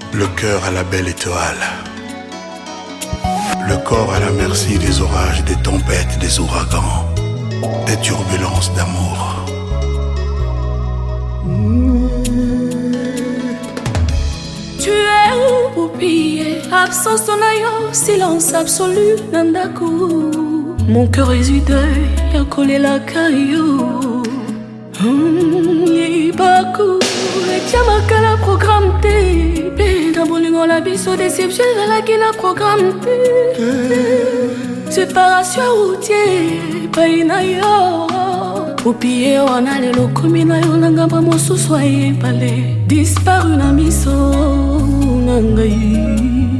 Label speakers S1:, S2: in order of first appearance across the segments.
S1: Le cœur à la belle étoile. Le corps à la merci des orages, des tempêtes, des ouragans, des turbulences d'amour.
S2: Tu es où, poupille? Absence ton aïe, silence absolu, nandaku. Mon cœur est du deuil, y'a collé la caillou. Libaku, et tiamakala programme T. Dans bolingo la biso déception, la qui la programme T. Séparation routier, païna yo. Poupille, on a les locaux, mina yo, nangamba mosu soye palais. Disparu na miso, nangayi.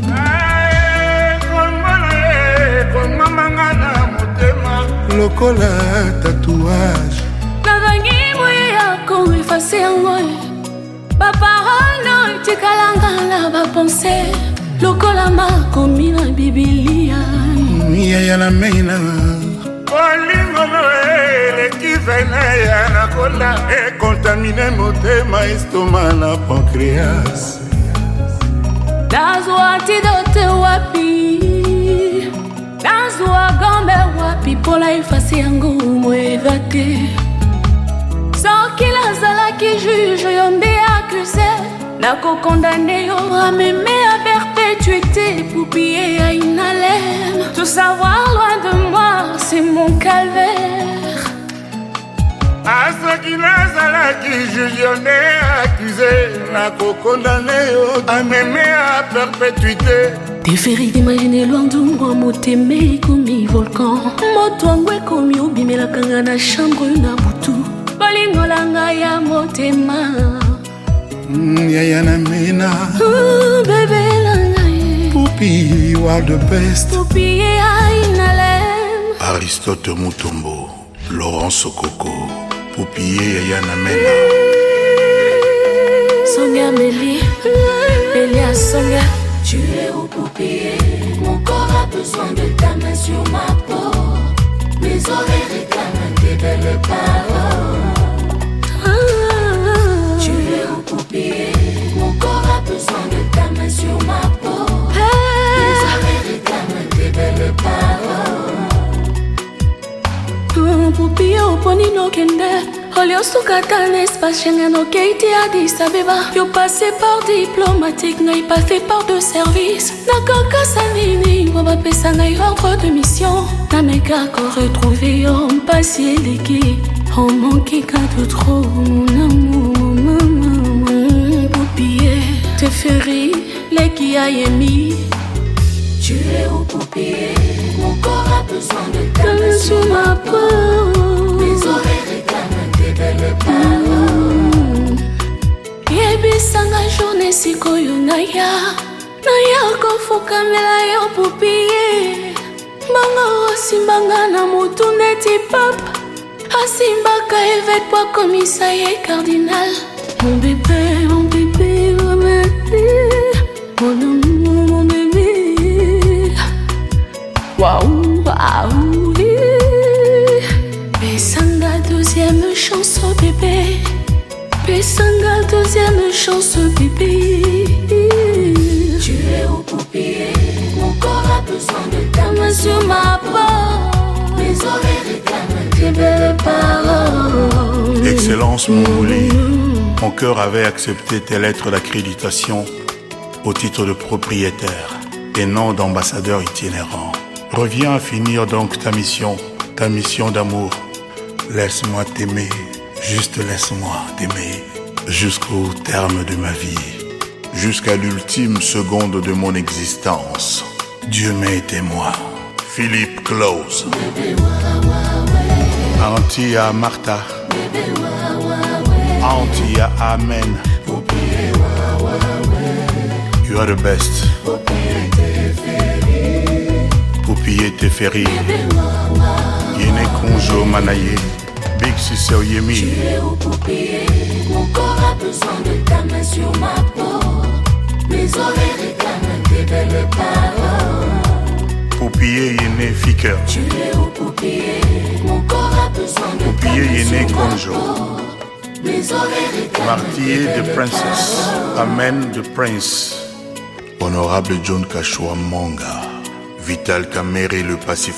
S1: Lokola tatouage
S2: Navangi moya ko effacer yango. Ba parole no tikalanga la ba penser. Lokola makomi na Biblia.
S1: Yaya na meina
S3: Bolingo noele kivene ya nakola e contamine motema estoma na pancréas.
S2: Nazwa tidote wapi. Nazwa gambe wapi pola effacer yango moevate. Soki lazala qui juge yonde accusé. Nako condamné yo à m'aimer à perpétuité. Poupille à une haleine. Tout savoir loin de moi c'est mon calvaire.
S3: Asoki nazala qui juge yonde accusé. Nako condamné yo à m'aimer à perpétuité.
S2: T'es féri d'imaginer loin de moi, motémé comme volcan. Motwangwe comme yobime la kanga na chambre na butu. Bolingo langa ya motema.
S1: Yaya na meina
S2: Bébé langa ye.
S1: Poupille, you are the best.
S2: Poupille a une haleine.
S1: Aristote Mutombo, Laurent Sokoko, Poupille, Yaya na meina.
S2: Songa Mélie, Elia Songa. Tu es où, poupille? Mon corps a besoin de ta main sur ma peau. Mes oreilles réclament tes belles paroles. Tu es où, poupille? Mon corps a besoin de ta main sur ma peau. Mes oreilles réclament tes belles paroles. Poupille, au poni no kende. Olio sukata l'espace Schengen au Keiti Addis Abeba. Yo passé par diplomatique, n'aille pas fait part de service. Nakaka sanini, waba pesa n'aille ordre de mission. Nameka ko retrouvé, on passé l'équipe. On manquait qu'un de trop, mon amour, mon poupille. Te féri, les qui a émis. Tu es où, poupille? Mon corps a besoin de ta main sur ma peau. Mes oreilles réclament tes belles paroles. Yebisanga journée sikoyo naya. Naya kofoka mela yo poupille. Mbanga osimbanga na mutu neti papa. Asimbaka évêque kwa commissaire cardinal. Mon bébé, mon bébé, mon bébé. Mon amour, mon bébé. Waouh, waouh. Pesanga deuxième chance au bébé. Pesanga deuxième chance au bébé. Tu es où, poupille? Mon corps a besoin de ta main sur ma peau. Mes oreilles réclament tes belles paroles.
S1: Excellence Moumouli, mon cœur avait accepté tes lettres d'accréditation au titre de propriétaire et non d'ambassadeur itinérant. Reviens à finir donc ta mission d'amour. Laisse-moi t'aimer, juste laisse-moi t'aimer jusqu'au terme de ma vie, jusqu'à l'ultime seconde de mon existence. Dieu m'est témoin. Philippe Close. Antia Martha. Antia Amen. You are the best. Poupille Teferi. Yene Konjo Manaye. Big Sissé Oyemi.
S2: Tu es où, poupille? Mon corps a besoin de ta main sur ma peau. Mes oreilles réclament tes belles paroles.
S1: Poupille Yene Fiker.
S2: Tu es où, poupille? Mon corps a besoin de ta
S1: Poupille
S2: main
S1: Yene
S2: sur ma
S1: Konjo.
S2: peau. Mes oreilles réclament
S1: Martyr
S2: tes
S1: the
S2: belles
S1: Princess.
S2: paroles.
S1: Amen the Prince. Honorable John Kashua Monga, Vital Kamere le Pacifique.